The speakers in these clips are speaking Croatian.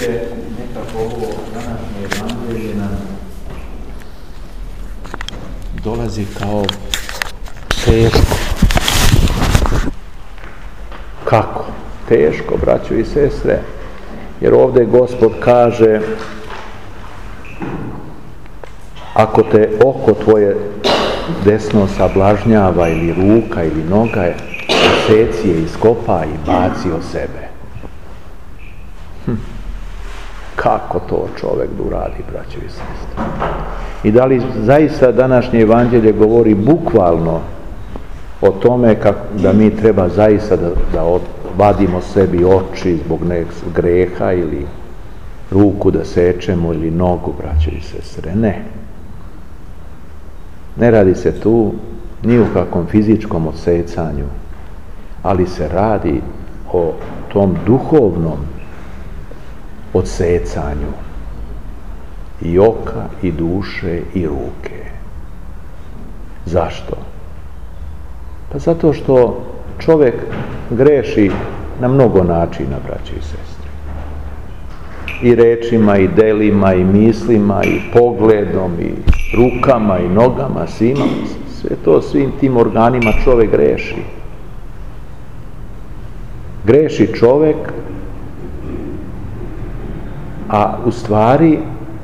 vidite, nekako ovo današnje evanđelje nam dolazi kao teško. Kako? Teško, braćo i sestre, jer ovdje Gospod kaže: ako te oko tvoje desno sablažnjava ili ruka ili noga, seci je, iskopaj i baci od sebe. Kako to čovjek da uradi, braćo i sestre? I da li zaista današnje evanđelje govori bukvalno o tome da mi treba zaista da vadimo sebi oči zbog nekog greha ili ruku da sečemo ili nogu, braćo i sestre? Ne. Ne radi se tu ni u kakvom fizičkom odsecanju, ali se radi o tom duhovnom odsecanju i oka, i duše, i ruke. Zašto? Pa zato što čovjek greši na mnogo načina, braći i sestre. I rečima, i delima, i mislima, i pogledom, i rukama, i nogama, svima. Sve to, svim tim organima čovjek greši. Greši čovjek, a u stvari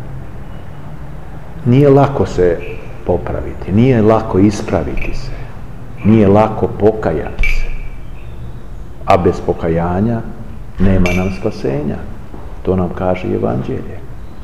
nije lako se popraviti, nije lako ispraviti se, nije lako pokajati se. A bez pokajanja nema nam spasenja. To nam kaže evanđelje.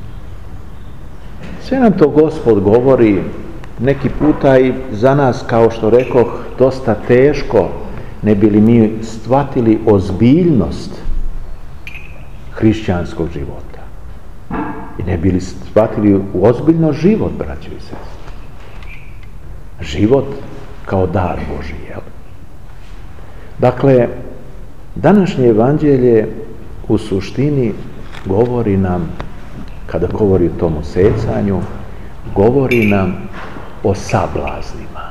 Sve nam to Gospod govori, neki puta i za nas, kao što rekoh, dosta teško, ne bi li mi shvatili ozbiljnost hrišćanskog života. I ne bi li shvatili ozbiljno život, braćo i sestre. Život kao dar Božji, jel? Dakle, današnje evanđelje u suštini govori nam, kada govori o tom osecanju, govori nam o sablaznima.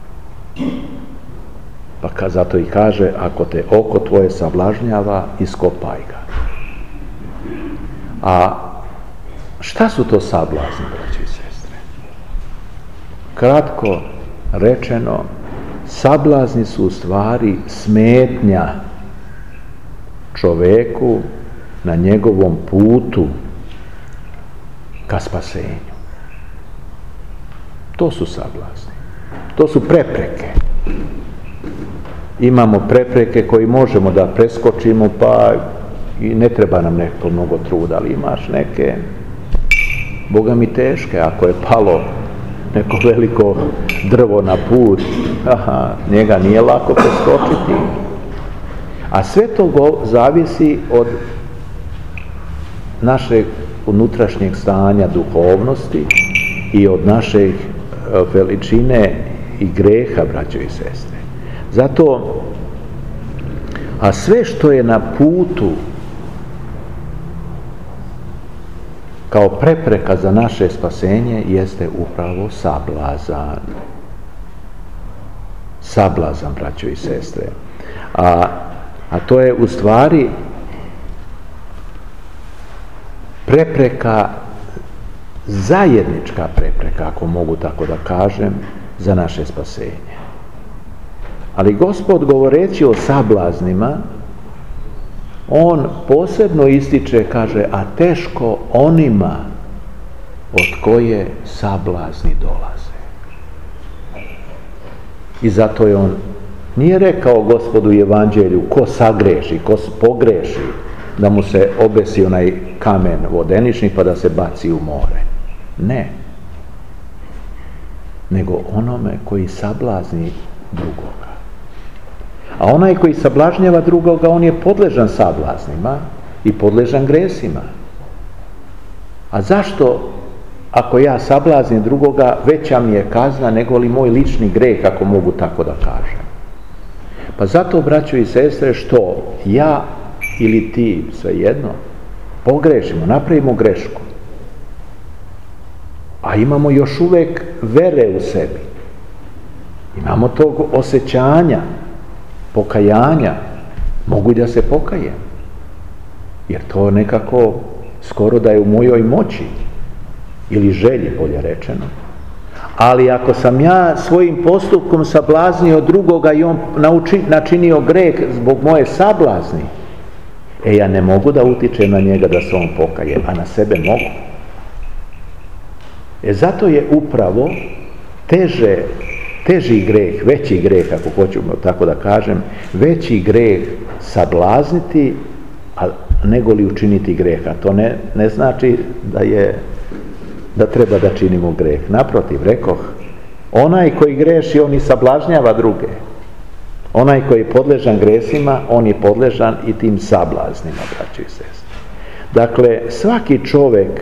Pa zato i kaže: ako te oko tvoje sablažnjava, iskopaj ga. A šta su to sablazni, braći i sestre? Kratko rečeno, sablazni su u stvari smetnja čoveku na njegovom putu ka spasenju. To su sablazni. To su prepreke. Imamo prepreke koje možemo da preskočimo, pa i ne treba nam neko mnogo truda, ali imaš neke, Boga mi teške. Ako je palo neko veliko drvo na put, njega nije lako preskočiti. A sve to zavisi od našeg unutrašnjeg stanja duhovnosti i od naše veličine i greha, braćo i sestre. Zato, a sve što je na putu kao prepreka za naše spasenje jeste upravo sablazan. Sablazan, braćo i sestre. A to je u stvari prepreka, zajednička prepreka, ako mogu tako da kažem, za naše spasenje. Ali Gospod, govoreći o sablaznima, on posebno ističe, kaže: a teško onima od koje sablazni dolaze. I zato je on nije rekao Gospodu u evanđelju ko sagreši, ko pogreši, da mu se obesi onaj kamen vodenični pa da se baci u more. Ne. Nego onome koji sablazni drugoga. A onaj koji sablažnjava drugoga, on je podležan sablaznima i podležan gresima. A zašto, ako ja sablaznim drugoga, veća mi je kazna nego li moj lični greh, ako mogu tako da kažem? Pa zato, braćo i sestre, što ja ili ti, svejedno, pogrešimo, napravimo grešku, a imamo još uvek vere u sebi, imamo tog osjećanja, pokajanja, mogu da se pokajem, jer to nekako skoro da je u mojoj moći, ili želji, bolje rečeno. Ali ako sam ja svojim postupkom sablaznio drugoga i on načinio greh zbog moje sablazni, ja ne mogu da utičem na njega da se on pokaje, a na sebe mogu. Zato je upravo teži greh, veći greh, ako hoćemo tako da kažem, veći greh sablazniti nego li učiniti greh. A to ne znači da treba da činimo greh. Naprotiv, rekoh, onaj koji greši, on i sablažnjava druge. Onaj koji je podležan gresima, on je podležan i tim sablaznima, braćo i sestre. Dakle, svaki čovjek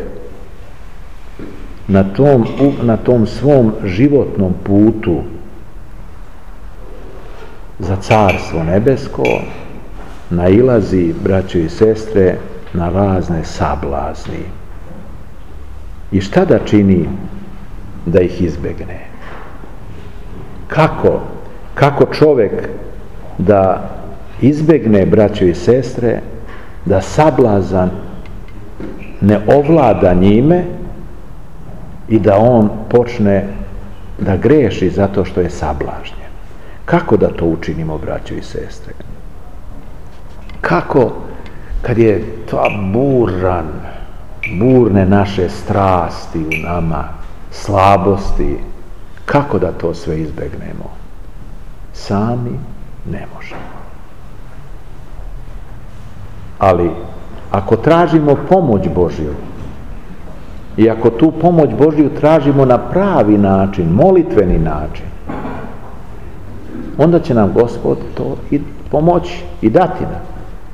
na tom svom životnom putu za carstvo nebesko nailazi, braćo i sestre, na razne sablazni. I šta da čini da ih izbegne? Kako čovjek da izbegne, braćo i sestre, da sablazan ne ovlada njime i da on počne da greši zato što je sablažnjen? Kako da to učinimo, braćo i sestre? Kako, kad je ta burne naše strasti u nama, slabosti, kako da to sve izbegnemo? Sami ne možemo. Ali ako tražimo pomoć Božju i ako tu pomoć Božju tražimo na pravi način, molitveni način, onda će nam Gospod to i pomoći i dati nam.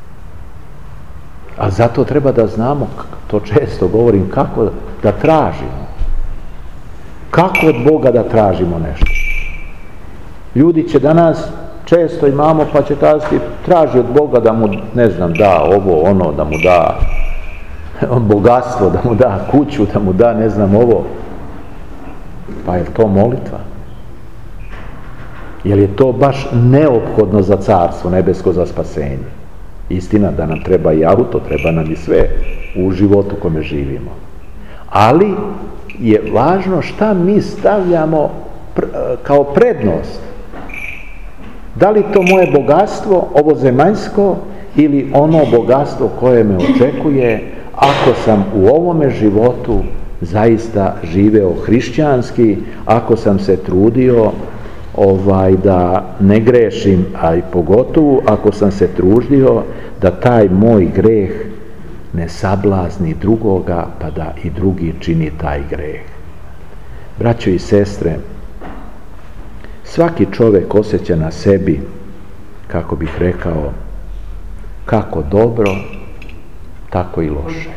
A zato treba da znamo, to često govorim, kako da tražimo. Kako od Boga da tražimo nešto? Ljudi će danas, često imamo, pa će kazati, traži od Boga da mu, ne znam, da ovo, ono, da mu da bogatstvo, da mu da kuću, da mu da, ne znam, ovo. Pa je to molitva? Je li je to baš neophodno za carstvo nebesko, za spasenje? Istina da nam treba i auto, treba nam i sve u životu kome živimo. Ali je važno šta mi stavljamo kao prednost. Da li to moje bogatstvo, ovo zemaljsko, ili ono bogatstvo koje me očekuje ako sam u ovome životu zaista živeo hrišćanski, ako sam se trudio da ne grešim, a i pogotovo ako sam se trudio da taj moj greh ne sablazni drugoga, pa da i drugi čini taj greh. Braćo i sestre, svaki čovjek osjeća na sebi, kako bih rekao, kako dobro, tako i loše.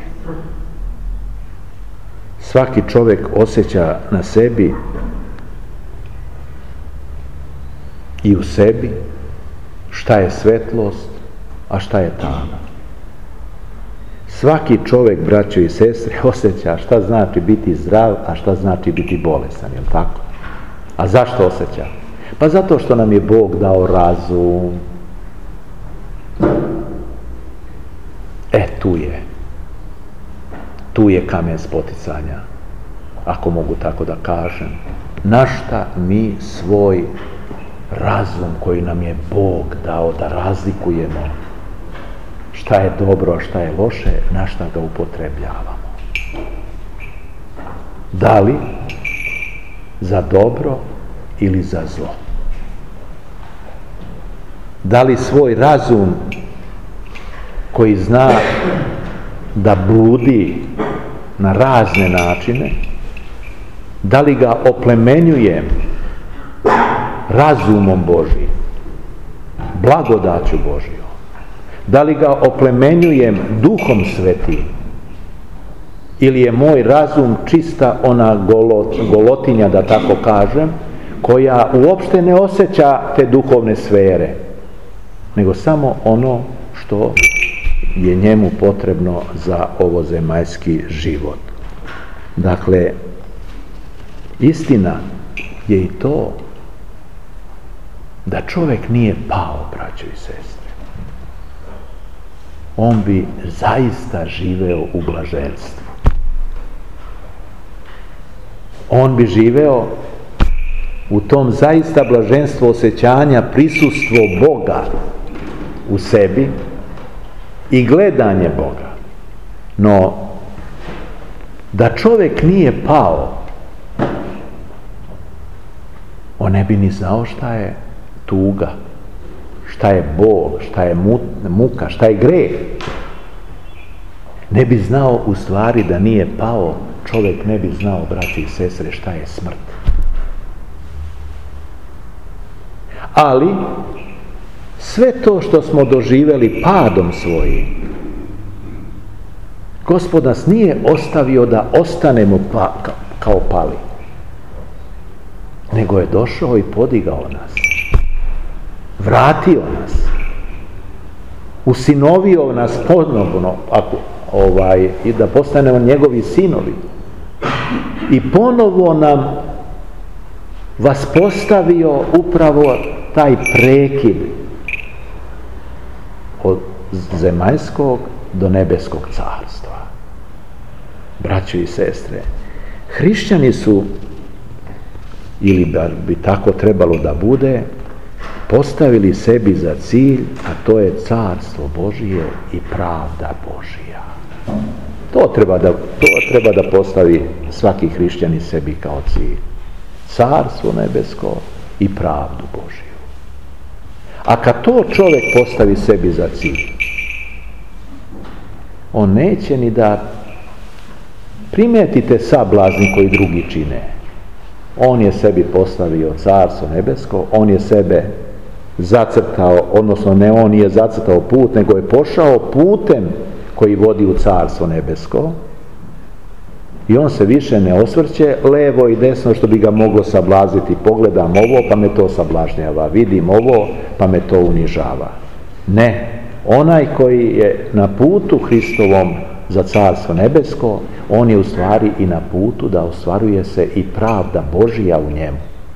Svaki čovjek osjeća na sebi i u sebi šta je svetlost, a šta je tama. Svaki čovjek, braćo i sestre, osjeća šta znači biti zdrav, a šta znači biti bolestan, jel tako? A zašto osjeća? Pa zato što nam je Bog dao razum. Tu je kamen spoticanja, ako mogu tako da kažem. Na šta mi svoj razum koji nam je Bog dao da razlikujemo šta je dobro, a šta je loše, na šta ga upotrebljavamo? Da li za dobro ili za zlo? Da li svoj razum koji zna da bludi na razne načine, da li ga oplemenjujem razumom Božijim, blagodaću Božijom, da li ga oplemenjujem Duhom Svetim, ili je moj razum čista ona golotinja, da tako kažem, koja uopšte ne osjeća te duhovne sfere, nego samo ono što je njemu potrebno za ovozemaljski život. Dakle, istina je i to da čovjek nije pao, braćo i sestre. on bi zaista živeo u blaženstvu. On bi živeo u tom zaista blaženstvu osjećanja, prisustvo Boga u sebi i gledanje Boga. No, da čovjek nije pao, on ne bi ni znao šta je tuga, šta je bol, šta je muka, šta je greh. Ne bi znao u stvari da nije pao, čovjek ne bi znao, braći i sestre, šta je smrt. Ali, sve to što smo doživjeli padom svojim, Gospod nas nije ostavio da ostanemo kao pali, nego je došao i podigao nas, vratio nas, usinovio nas ponovno, i da postanemo njegovi sinovi, i ponovo nam vaspostavio upravo taj prekid od zemaljskog do nebeskog carstva. Braćo i sestre, hrišćani su, ili bi tako trebalo da bude, postavili sebi za cilj, a to je carstvo Božije i pravda Božija. To treba da postavi svaki hrišćanin sebi kao cilj. Carstvo nebesko i pravdu Božiju. A kad to čovjek postavi sebi za cilj, on neće ni da primetite sablazni koji drugi čine. On je sebi postavio carstvo nebesko, on je sebe zacrtao, odnosno ne on je zacrtao put, nego je pošao putem koji vodi u carstvo nebesko, i on se više ne osvrće levo i desno što bi ga moglo sablazniti. Pogledam ovo pa me to sablažnjava, vidim ovo pa me to unižava. Ne, onaj koji je na putu Hristovom za carstvo nebesko, on je u stvari i na putu da ostvaruje se i pravda Božija u njemu.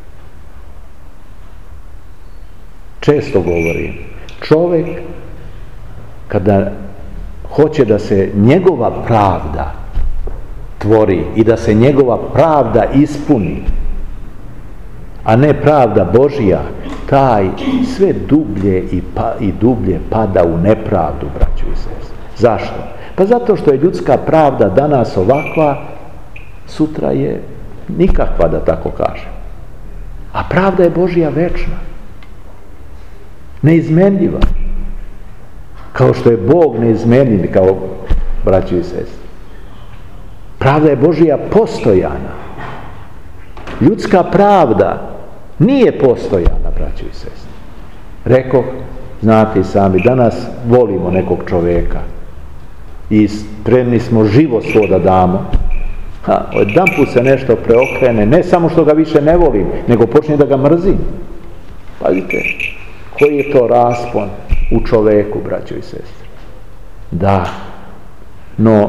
Često govorim, čovjek kada hoće da se njegova pravda tvori i da se njegova pravda ispuni, a ne pravda Božija, taj sve dublje i dublje pada u nepravdu, braćo i sestre. Zašto? Pa zato što je ljudska pravda danas ovakva, sutra je nikakva, da tako kažem. A pravda je Božja večna, neizmenljiva. Kao što je Bog neizmenljiv, kao braćo i sestre. Pravda je Božja postojana. Ljudska pravda nije postojana, braćo i sestre. Rekoh, znate i sami, danas volimo nekog čovjeka i spremni smo život svoj da damo. Jedanput se nešto preokrene, ne samo što ga više ne volim, nego počne da ga mrzim. Pazite, koji je to raspon u čovjeku, braćo i sestre. Da, no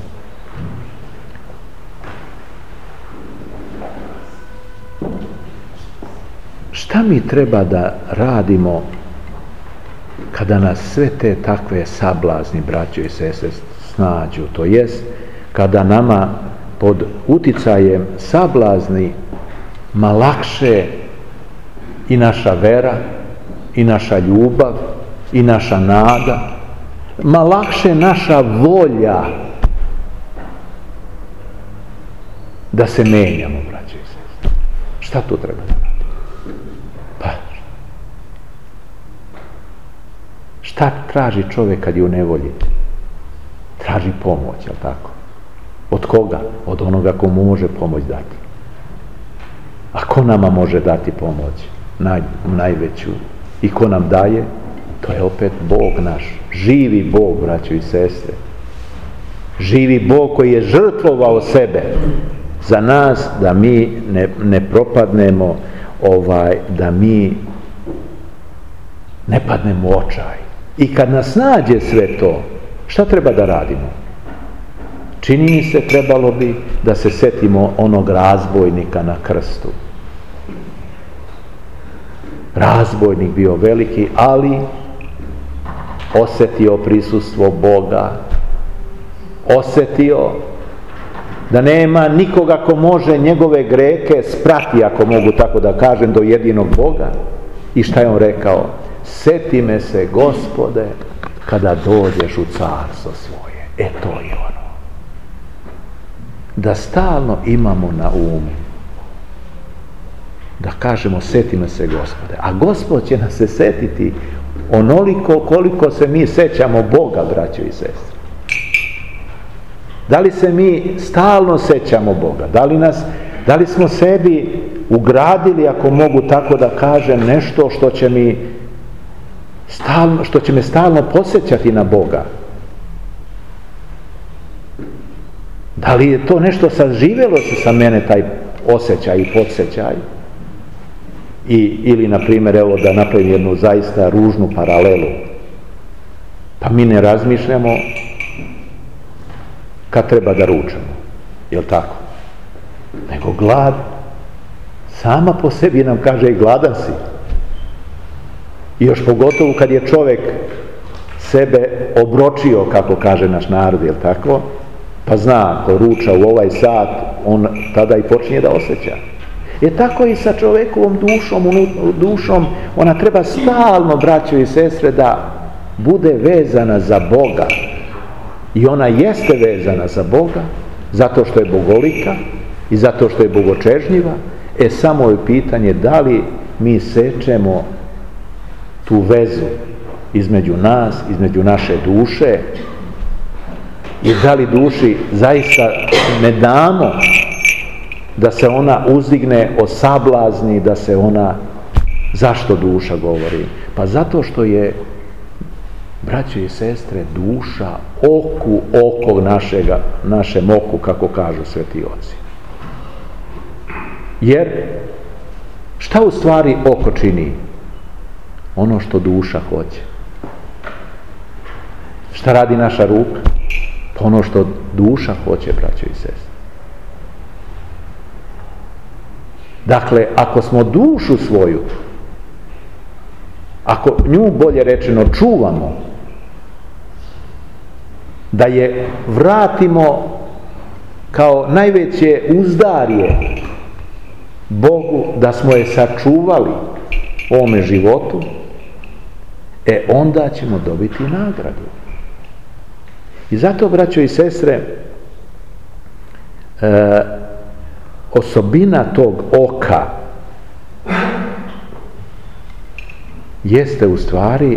šta mi treba da radimo kada nas sve te takve sablazni, braćo i sestre, snađu? To jest, kada nama pod uticajem sablazni lakše i naša vera, i naša ljubav, i naša nada, lakše naša volja da se menjamo, braćo i sestre. Šta tu treba da radimo? Pa, šta traži čovjek kad je u nevolji? Traži pomoć, jel tako? Od koga? Od onoga ko mu može pomoć dati. A ko nama može dati pomoć? Najveću. I ko nam daje? To je opet Bog naš. Živi Bog, braćo i sestre. Živi Bog koji je žrtvovao sebe za nas, da mi ne propadnemo, da mi ne padnemo u očaj. I kad nas nađe sve to, šta treba da radimo? Čini mi se, trebalo bi da se setimo onog razbojnika na krstu. Razbojnik bio veliki, ali osjetio prisustvo Boga, osjetio da nema nikoga ko može njegove grehe sprati, ako mogu tako da kažem, do jedinog Boga. I šta je on rekao? Seti me se, Gospode, kada dođeš u carstvo svoje. To je ono. Da stalno imamo na umu. Da kažemo, seti me se, Gospode. A Gospod će nas se setiti onoliko koliko se mi sećamo Boga, braćo i sestre. Da li se mi stalno sećamo Boga? Da li smo sebi ugradili, ako mogu tako da kažem, nešto što će me stalno podsjećati na Boga? Da li je to nešto saživjelo se sa mene, taj osjećaj i podsjećaj? Ili, na primjer, evo da napravim jednu zaista ružnu paralelu. Pa mi ne razmišljamo kad treba da ručamo, jel tako? Nego glad sama po sebi nam kaže i gladan si. I još pogotovo kad je čovjek sebe obročio, kako kaže naš narod, jel tako? Pa zna, ko ruča u ovaj sat, on tada i počinje da osjeća. Tako i sa čovjekovom dušom, ona treba stalno, braćo i sestre, da bude vezana za Boga. I ona jeste vezana za Boga, zato što je bogolika i zato što je bogočežnjiva. Samo je pitanje da li mi sečemo tu vezu između nas, između naše duše, i da li duši zaista ne damo da se ona uzdigne, osablazni, da se ona... Zašto duša govori? Pa zato što je, braćo i sestre, duša oko našem oku, kako kažu sveti oci. Jer šta u stvari oko čini? Ono što duša hoće. Šta radi naša ruka? Pa ono što duša hoće, braćo i sestre. Dakle, ako smo dušu svoju, ako nju, bolje rečeno, čuvamo, da je vratimo kao najveće uzdarje Bogu, da smo je sačuvali u ovome životu, onda ćemo dobiti nagradu. I zato, braćo i sestre, osobina tog oka jeste u stvari,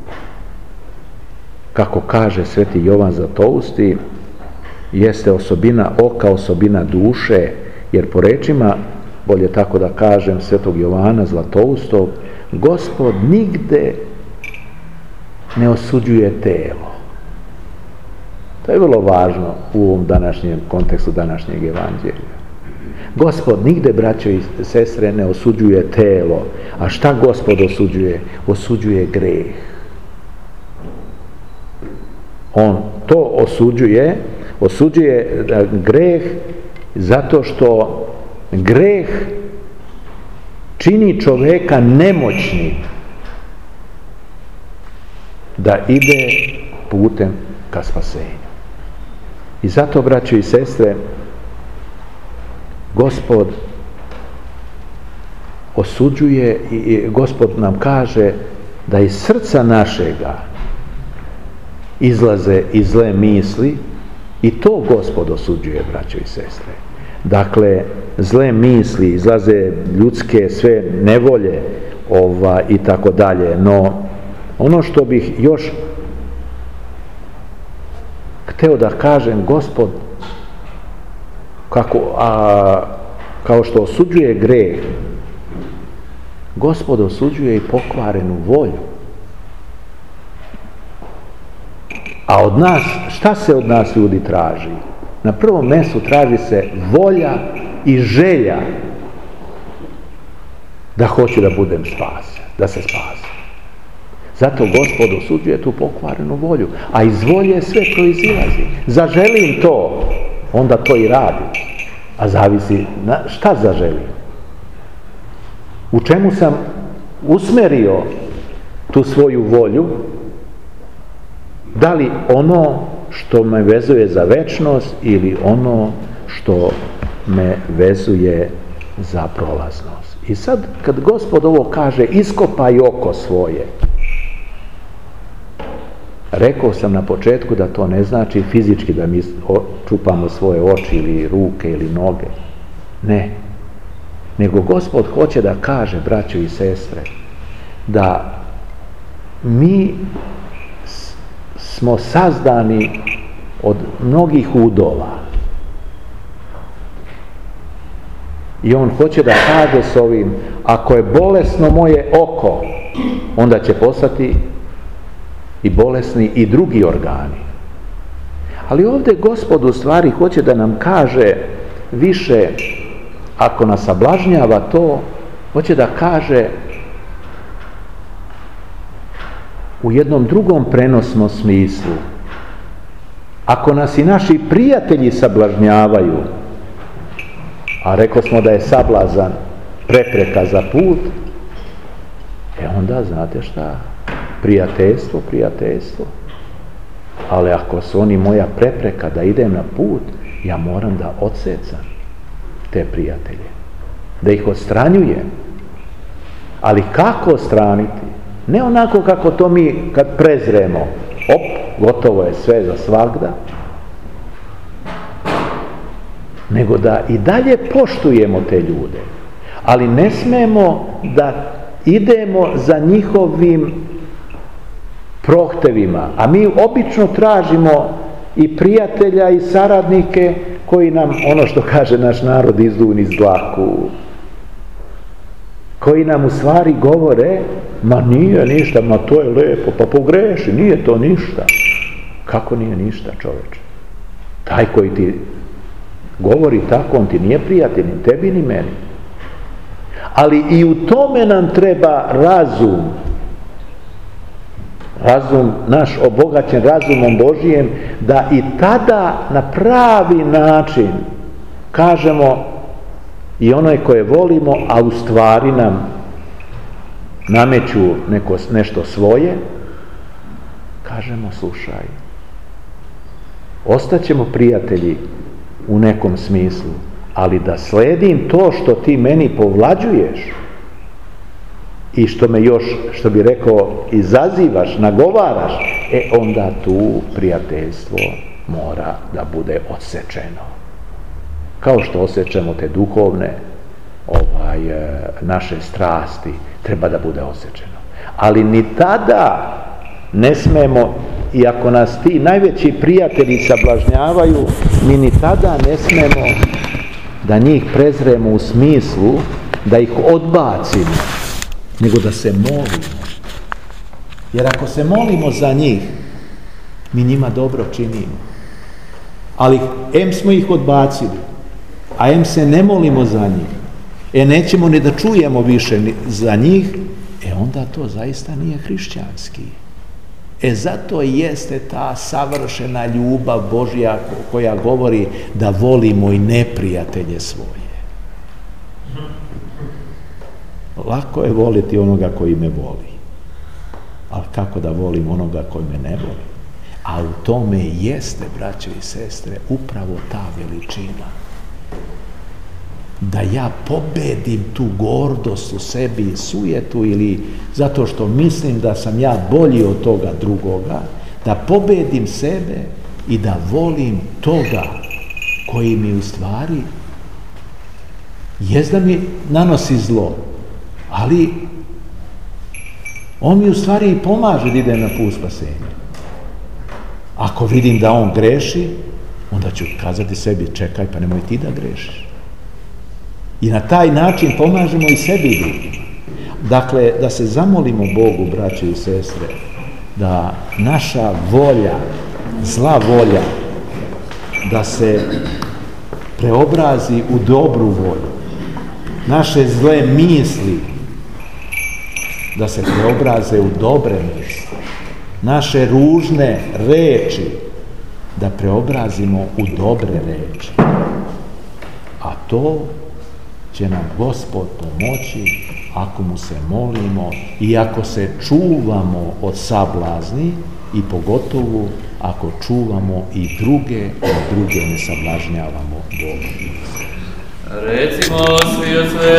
kako kaže sveti Jovan Zlatousti, jeste osobina oka, osobina duše, jer po rečima, bolje tako da kažem, svetog Jovana Zlatoustog, Gospod nigde ne osuđuje telo. To je vrlo važno u ovom današnjem kontekstu današnjeg evanđelja. Gospod nigde, braćo i sestre, ne osuđuje telo. A šta Gospod osuđuje? Osuđuje greh. On to osuđuje greh zato što greh čini čoveka nemoćnim da ide putem ka spasenju. I zato, braćo i sestre, Gospod osuđuje i Gospod nam kaže da iz srca našega izlaze i zle misli, i to Gospod osuđuje, braćo i sestre. Dakle, zle misli, izlaze ljudske sve nevolje i tako dalje. No, ono što bih još hteo da kažem, Gospod kao što osuđuje greh, Gospod osuđuje i pokvarenu volju. A od nas, šta se od nas, ljudi, traži? Na prvom mjestu traži se volja i želja da hoću da budem spasen, da se spasim. Zato Gospod osuđuje tu pokvarenu volju, a iz volje sve proizilazi. Zaželim to, onda to i radim. A zavisi šta zaželim. U čemu sam usmerio tu svoju volju Da li ono što me vezuje za večnost ili ono što me vezuje za prolaznost. I sad kad Gospod ovo kaže, iskopaj oko svoje, rekao sam na početku da to ne znači fizički da mi čupamo svoje oči ili ruke ili noge. Ne. Nego Gospod hoće da kaže, braćo i sestre, da mi smo sazdani od mnogih udova. I on hoće da kaže s ovim, ako je bolesno moje oko, onda će postati i bolesni i drugi organi. Ali ovdje Gospod u stvari hoće da nam kaže više, ako nas sablažnjava to, hoće da kaže u jednom drugom prenosnom smislu. Ako nas i naši prijatelji sablažnjavaju, a rekli smo da je sablazan prepreka za put, onda znate šta? Prijateljstvo. Ali ako su oni moja prepreka da idem na put, ja moram da odsecam te prijatelje, da ih odstranjujem. Ali kako odstraniti? Ne onako kako to mi kad prezremo, gotovo je sve za svagda, nego da i dalje poštujemo te ljude, ali ne smemo da idemo za njihovim prohtevima, a mi obično tražimo i prijatelja i saradnike koji nam, ono što kaže naš narod, izdu niz dlaku, koji nam u stvari govore, ma nije ništa, ma to je lepo, pa pogreši, nije to ništa. Kako nije ništa, čoveče? Taj koji ti govori tako, on ti nije prijatelj, ni tebi ni meni. Ali i u tome nam treba razum naš obogaćen razumom Božijem, da i tada na pravi način kažemo i onoj koje volimo, a u stvari nam nameću nešto svoje, kažemo, slušaj, ostaćemo prijatelji u nekom smislu, ali da sledim to što ti meni povlađuješ i što me još, što bi rekao, izazivaš, nagovaraš, onda tu prijateljstvo mora da bude odsečeno. Kao što osjećamo te duhovne naše strasti, treba da bude osjećeno. Ali ni tada ne smemo, i ako nas ti najveći prijatelji sablažnjavaju, mi ni tada ne smemo da njih prezremo u smislu da ih odbacimo, nego da se molimo. Jer ako se molimo za njih, mi njima dobro činimo. Ali em smo ih odbacili, a em se ne molimo za njih, nećemo ni da čujemo više za njih, onda to zaista nije hrišćanski. Zato jeste ta savršena ljubav Božja koja govori da volimo i neprijatelje svoje. Lako je voliti onoga koji me voli, ali kako da volim onoga koji me ne voli? A u tome jeste, braćo i sestre, upravo ta veličina. Da ja pobedim tu gordost u sebi i sujetu, ili zato što mislim da sam ja bolji od toga drugoga, da pobedim sebe i da volim toga koji mi u stvari jest da mi nanosi zlo, ali on mi u stvari i pomaže da idem na put spasenja. Ako vidim da on greši, onda ću kazati sebi, čekaj, pa nemoj ti da grešiš. I na taj način pomažemo i sebi i drugima. Dakle, da se zamolimo Bogu, braće i sestre, da naša volja, zla volja, da se preobrazi u dobru volju. Naše zle misli da se preobraze u dobre misli. Naše ružne reči da preobrazimo u dobre reči. A to će nam Gospod pomoći ako mu se molimo i ako se čuvamo od sablazni i pogotovo ako čuvamo i druge, da druge ne sablažnjavamo Bogom. Recimo svi od sve